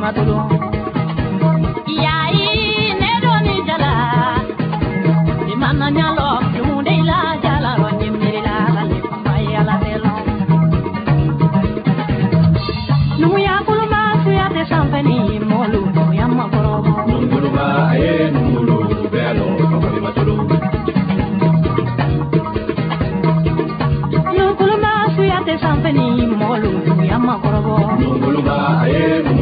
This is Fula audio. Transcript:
matulu. Yayi ne doni jala, imana nyalo lunde la jala ronye mirila le paya la telo. Nuya kuluma suya te sampeni molu yamma korobo. Nunguluma aye nungulu belo pamali matulu. Nukuluma suya te sampeni molu yamma korobo. Nunguluma aye